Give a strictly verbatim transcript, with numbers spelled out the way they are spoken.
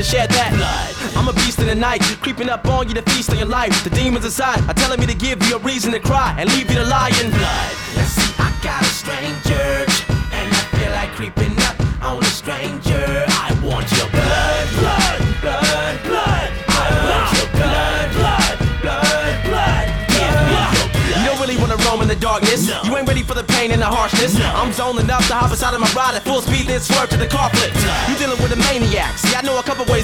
share that blood. I'm a beast in the night, creeping up on you to feast on your life. The demons inside are telling me to give you a reason to cry and leave you to lie in blood. Now see, I got a strange urge, and I feel like creeping up on a stranger. I want your blood, blood, blood, blood. I want your blood, blood, blood, blood. Give me your blood. You don't really wanna roam in the darkness. No. You ain't ready for the pain and the harshness. No. I'm zoning up to hop inside of my ride at full speed, then swerve to the car flip. You dealing with a maniac. See, I know a couple ways